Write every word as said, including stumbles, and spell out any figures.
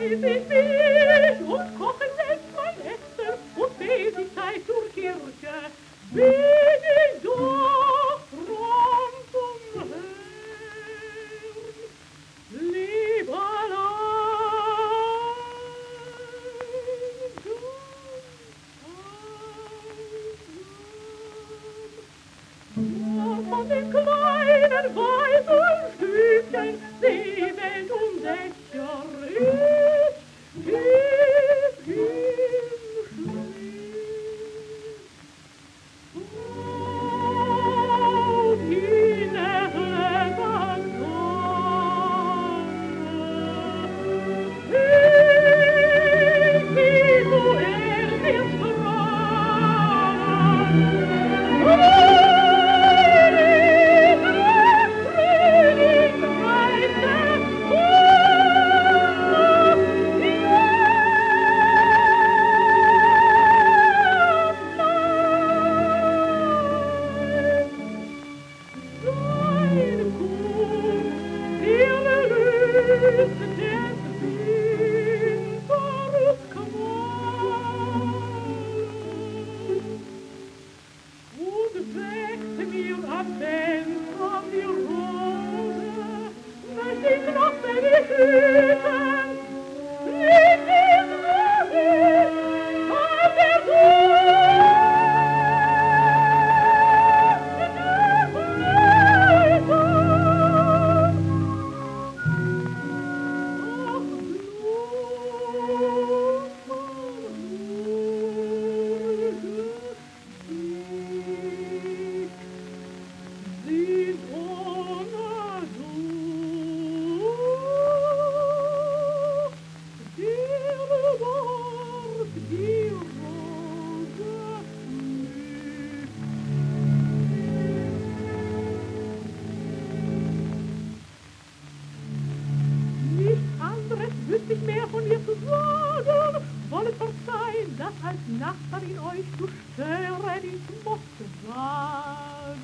weiß ich mich und koche selbst mein Essen und bet ich Zeit zur Kirche, bin ich doch fromm zum Herrn. Lieber von den kleinen weißen Stückchen die Welt um Dächer ist tief im Schnee. Auf die Nächte dann ich wie zuerst ins Nachbarin euch zu stören, ich muss sagen.